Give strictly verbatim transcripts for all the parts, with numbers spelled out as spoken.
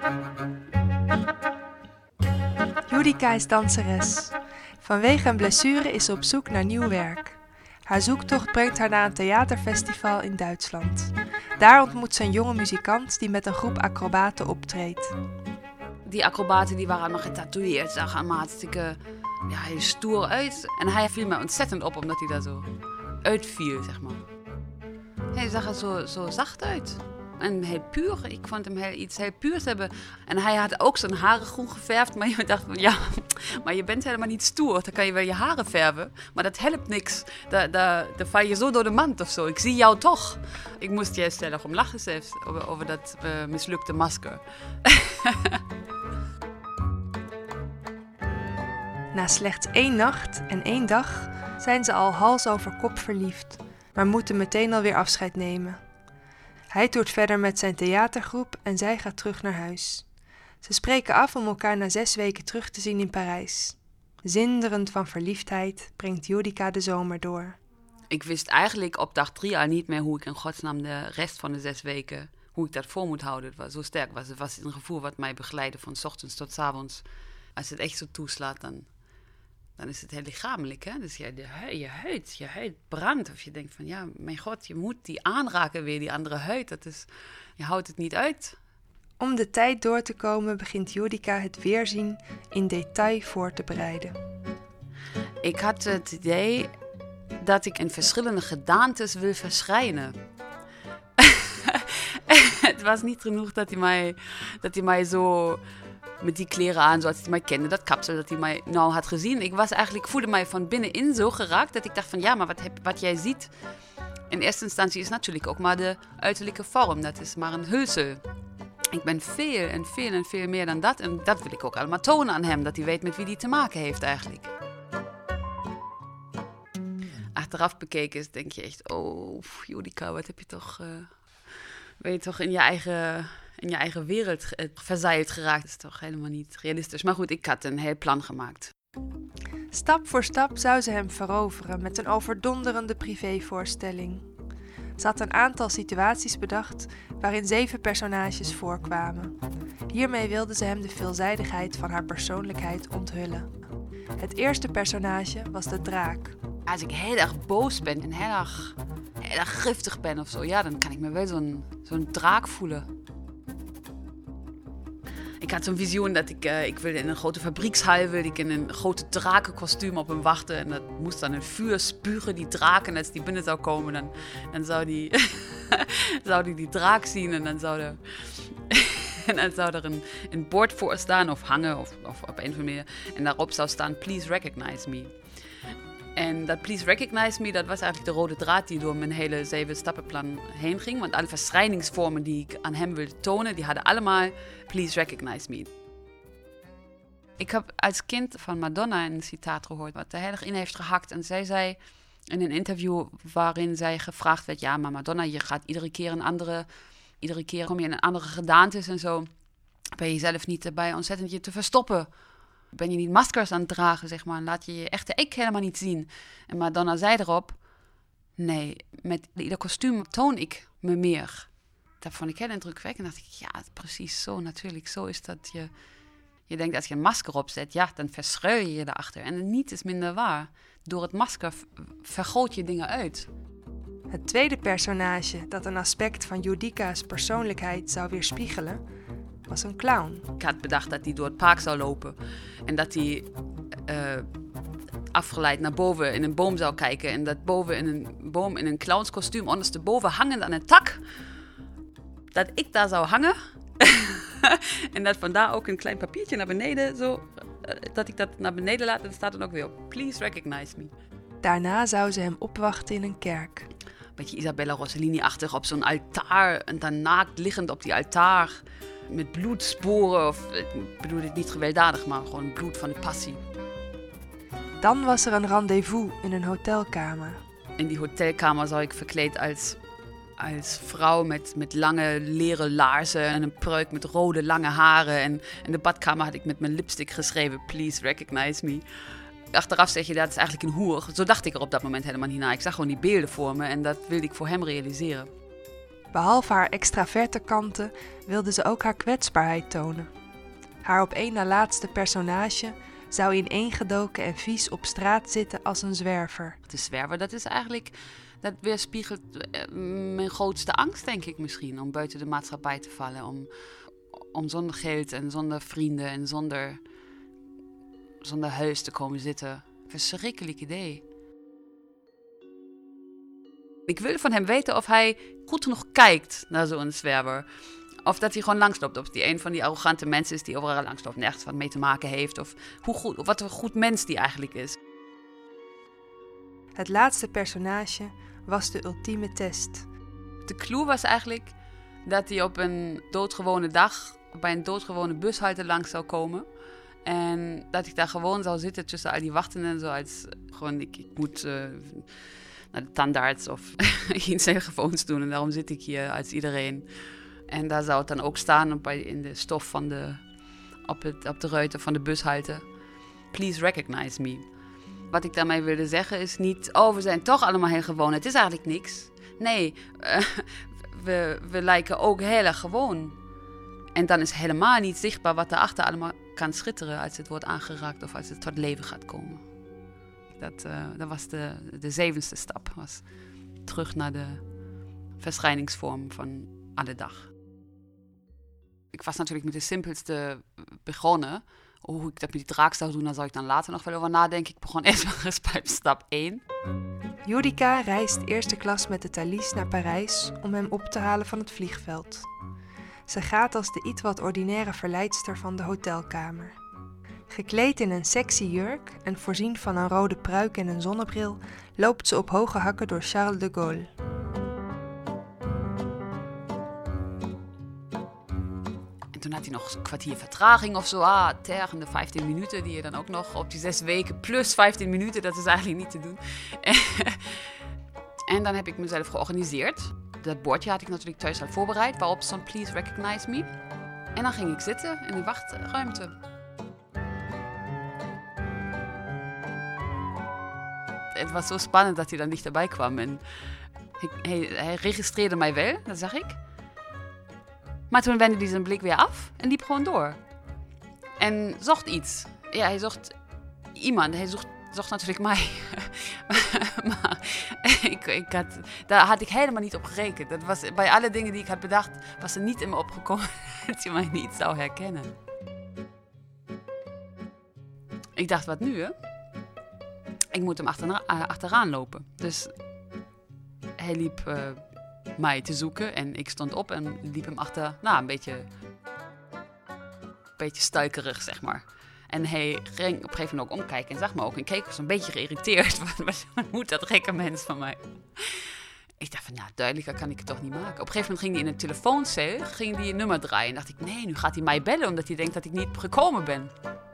Judica is danseres. Vanwege een blessure is ze op zoek naar nieuw werk. Haar zoektocht brengt haar naar een theaterfestival in Duitsland. Daar ontmoet ze een jonge muzikant die met een groep acrobaten optreedt. Die acrobaten die waren allemaal getatoeëerd, zagen allemaal hartstikke ja, heel stoer uit. En hij viel me ontzettend op omdat hij daar zo uitviel, zeg maar. Hij zag er zo, zo zacht uit. En heel puur. Ik vond hem heel, iets heel puurs hebben. En hij had ook zijn haren groen geverfd. Maar je dacht van, ja, maar je bent helemaal niet stoer. Dan kan je wel je haren verven. Maar dat helpt niks. Dan da, da val je zo door de mand of zo. Ik zie jou toch. Ik moest juist heel erg om lachen zelfs. Over, over dat uh, mislukte masker. Na slechts één nacht en één dag zijn ze al hals over kop verliefd. Maar moeten meteen alweer afscheid nemen. Hij toert verder met zijn theatergroep en zij gaat terug naar huis. Ze spreken af om elkaar na zes weken terug te zien in Parijs. Zinderend van verliefdheid brengt Judica de zomer door. Ik wist eigenlijk op dag drie al niet meer hoe ik in godsnaam de rest van de zes weken, hoe ik dat voor moet houden. Het was zo sterk. Het was een gevoel wat mij begeleidde van 's ochtends tot 's avonds. Als het echt zo toeslaat, dan, dan is het heel lichamelijk. Hè? Dus ja, de huid, je huid, je huid brandt. Of je denkt van, ja, mijn god, je moet die aanraken weer, die andere huid. Dat is, je houdt het niet uit. Om de tijd door te komen begint Judica het weerzien in detail voor te bereiden. Ik had het idee dat ik in verschillende gedaantes wil verschijnen. Het was niet genoeg dat hij mij, dat hij mij zo met die kleren aan, zoals hij mij kende, dat kapsel dat hij mij nou had gezien. Ik was eigenlijk, ik voelde mij van binnenin zo geraakt dat ik dacht van ja, maar wat, heb, wat jij ziet in eerste instantie is natuurlijk ook maar de uiterlijke vorm. Dat is maar een hulsel. Ik ben veel en veel en veel meer dan dat. En dat wil ik ook allemaal tonen aan hem, dat hij weet met wie hij te maken heeft eigenlijk. Achteraf bekeken is, denk je echt, oh, Judica, wat heb je toch, uh, ben je toch in je eigen, in je eigen wereld verzeild geraakt. Dat is toch helemaal niet realistisch. Maar goed, ik had een heel plan gemaakt. Stap voor stap zou ze hem veroveren met een overdonderende privévoorstelling. Ze had een aantal situaties bedacht waarin zeven personages voorkwamen. Hiermee wilde ze hem de veelzijdigheid van haar persoonlijkheid onthullen. Het eerste personage was de draak. Als ik heel erg boos ben en heel erg, heel erg giftig ben of zo, ja, dan kan ik me wel zo'n, zo'n draak voelen. Ik had zo'n visioen dat ik, uh, ik wilde in een grote fabriekshal, wilde ik in een grote drakenkostuum op hem wachten. En dat moest dan een vuur spugen, die draak. En als die binnen zou komen, dan, dan zou die, zou die die draak zien. En dan zou er, en dan zou er een, een bord voor staan of hangen of, of op een of andere manier. En daarop zou staan, please recognize me. En dat please recognize me, dat was eigenlijk de rode draad die door mijn hele zeven stappenplan heen ging. Want alle verschijningsvormen die ik aan hem wilde tonen, die hadden allemaal please recognize me. Ik heb als kind van Madonna een citaat gehoord wat er heel erg in heeft gehakt. En zij zei in een interview waarin zij gevraagd werd, ja, maar Madonna, je gaat iedere keer een andere, iedere keer kom je in een andere gedaantes en zo. Ben je zelf niet erbij ontzettend je te verstoppen? Ben je niet maskers aan het dragen, zeg maar? Laat je je echte ik helemaal niet zien. En Madonna zei erop, nee, met ieder kostuum toon ik me meer. Dat vond ik heel indrukwekkend. En dacht ik, ja, precies zo, natuurlijk. Zo is dat je... Je denkt, als je een masker opzet, ja, dan verschuil je je daarachter. En niet is minder waar. Door het masker vergroot je dingen uit. Het tweede personage dat een aspect van Judica's persoonlijkheid zou weerspiegelen, was een clown. Ik had bedacht dat hij door het park zou lopen. En dat hij uh, afgeleid naar boven in een boom zou kijken. En dat boven in een boom in een clownskostuum, ondersteboven hangend aan een tak, dat ik daar zou hangen. En dat vandaar ook een klein papiertje naar beneden, zo, dat ik dat naar beneden laat. En dan staat dan ook weer op, please recognize me. Daarna zou ze hem opwachten in een kerk. Beetje Isabella Rossellini-achtig op zo'n altaar. En dan naakt liggend op die altaar. Met bloedsporen, of ik bedoel dit niet gewelddadig, maar gewoon bloed van de passie. Dan was er een rendezvous in een hotelkamer. In die hotelkamer zou ik verkleed als, als vrouw met, met lange leren laarzen en een pruik met rode lange haren. En in de badkamer had ik met mijn lipstick geschreven, please recognize me. Achteraf zeg je, dat is eigenlijk een hoer. Zo dacht ik er op dat moment helemaal niet naar. Ik zag gewoon die beelden voor me en dat wilde ik voor hem realiseren. Behalve haar extraverte kanten wilde ze ook haar kwetsbaarheid tonen. Haar op één na laatste personage zou ineengedoken en vies op straat zitten als een zwerver. De zwerver, dat is eigenlijk, dat weerspiegelt mijn grootste angst, denk ik misschien. Om buiten de maatschappij te vallen. Om, om zonder geld en zonder vrienden en zonder, zonder huis te komen zitten. Verschrikkelijk idee. Ik wil van hem weten of hij goed genoeg kijkt naar zo'n zwerver. Of dat hij gewoon langsloopt. Of die een van die arrogante mensen is die overal langsloopt. Nergens wat mee te maken heeft. Of, hoe goed, of wat een goed mens die eigenlijk is. Het laatste personage was de ultieme test. De clue was eigenlijk dat hij op een doodgewone dag bij een doodgewone bushalte langs zou komen. En dat ik daar gewoon zou zitten tussen al die wachtenden. Zoals gewoon, ik, ik moet uh, naar de tandarts of iets telefoons doen. En daarom zit ik hier als iedereen. En daar zou het dan ook staan bij, in de stof van de, op, het, op de ruiten van de bushalte. Please recognize me. Wat ik daarmee wilde zeggen is niet, oh, we zijn toch allemaal heel gewoon. Het is eigenlijk niks. Nee, uh, we, we lijken ook heel erg gewoon. En dan is helemaal niet zichtbaar wat daarachter allemaal kan schitteren als het wordt aangeraakt of als het tot leven gaat komen. Dat, uh, dat was de, de zevende stap. Was terug naar de verschijningsvorm van alle dag. Ik was natuurlijk met de simpelste begonnen. Hoe ik dat met die draak zou doen, daar zal ik dan later nog wel over nadenken. Ik begon eerst maar eens bij stap één. Judica reist eerste klas met de Thalys naar Parijs om hem op te halen van het vliegveld. Ze gaat als de iets wat ordinaire verleidster van de hotelkamer. Gekleed in een sexy jurk en voorzien van een rode pruik en een zonnebril, loopt ze op hoge hakken door Charles de Gaulle. En toen had hij nog een kwartier vertraging of zo. Ah, tergende vijftien minuten die je dan ook nog op die zes weken plus vijftien minuten, dat is eigenlijk niet te doen. En dan heb ik mezelf georganiseerd. Dat bordje had ik natuurlijk thuis al voorbereid, waarop stond Please recognize me. En dan ging ik zitten in die wachtruimte. Het was zo spannend dat hij dan dichterbij kwam. En hij, hij, hij registreerde mij wel, dat zag ik. Maar toen wendde hij zijn blik weer af en liep gewoon door. En zocht iets. Ja, hij zocht iemand. Hij zocht, zocht natuurlijk mij. Maar ik, ik had, daar had ik helemaal niet op gerekend. Dat was, bij alle dingen die ik had bedacht, was er niet in me opgekomen dat hij mij niet zou herkennen. Ik dacht, wat nu, hè? Ik moet hem achterna, achteraan lopen. Dus hij liep uh, mij te zoeken en ik stond op en liep hem achter, nou, een beetje, een beetje stuikerig, zeg maar. En hij ging op een gegeven moment ook omkijken en zag me ook en keek was een beetje geïrriteerd. Wat, wat moet dat gekke mens van mij? Ik dacht van, nou, duidelijker kan ik het toch niet maken. Op een gegeven moment ging hij in een telefooncel, ging hij een nummer draaien. En dacht ik, nee, nu gaat hij mij bellen omdat hij denkt dat ik niet gekomen ben.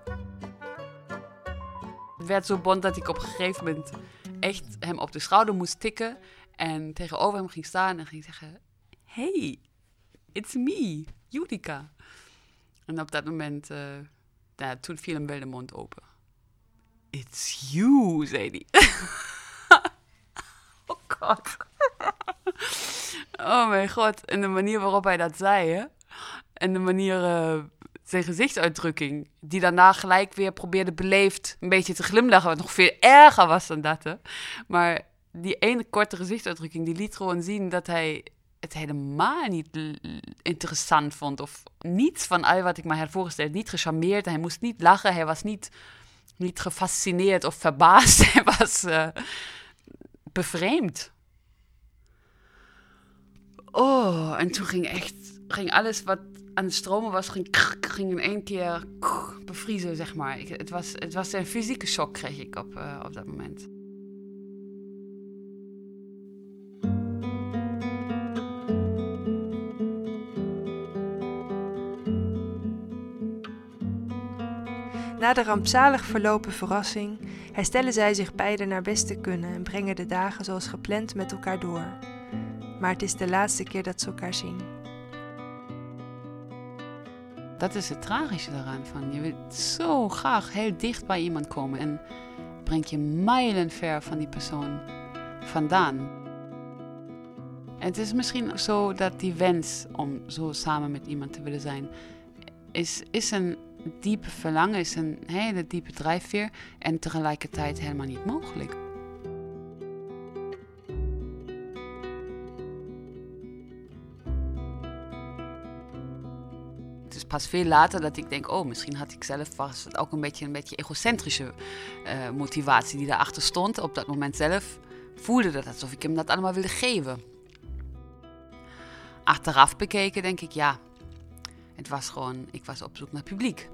Het werd zo bond dat ik op een gegeven moment echt hem op de schouder moest tikken. En tegenover hem ging staan en ging zeggen, hey, it's me, Judica. En op dat moment, uh, nou, toen viel hem wel de mond open. It's you, zei hij. Oh god. Oh mijn god. En de manier waarop hij dat zei, hè. En de manier, uh, zijn gezichtsuitdrukking, die daarna gelijk weer probeerde beleefd een beetje te glimlachen, wat nog veel erger was dan dat, hè. Maar die ene korte gezichtsuitdrukking, die liet gewoon zien dat hij het helemaal niet interessant vond. Of niets van al wat ik me had voorgesteld. Niet gecharmeerd. Hij moest niet lachen. Hij was niet, niet gefascineerd of verbaasd. Hij was uh, bevreemd. Oh, en toen ging echt, ging alles wat aan het stromen was, ging, ging in één keer bevriezen, zeg maar. Ik, het, was, het was een fysieke shock, kreeg ik op, uh, op dat moment. Na de rampzalig verlopen verrassing herstellen zij zich beiden naar best te kunnen en brengen de dagen zoals gepland met elkaar door. Maar het is de laatste keer dat ze elkaar zien. Dat is het tragische daaraan. Van. Je wilt zo graag heel dicht bij iemand komen en brengt je mijlenver van die persoon vandaan. Het is misschien zo dat die wens om zo samen met iemand te willen zijn, is, is een diepe verlangen, is een hele diepe drijfveer en tegelijkertijd helemaal niet mogelijk. Het is pas veel later dat ik denk, oh, misschien had ik zelf was het ook een beetje een beetje egocentrische uh, motivatie die daarachter stond. Op dat moment zelf voelde dat alsof ik hem dat allemaal wilde geven. Achteraf bekeken denk ik, ja, het was gewoon, ik was op zoek naar publiek.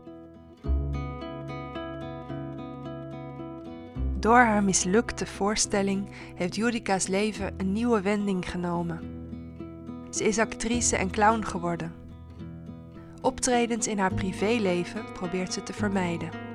Door haar mislukte voorstelling heeft Judika's leven een nieuwe wending genomen. Ze is actrice en clown geworden. Optredens in haar privéleven probeert ze te vermijden.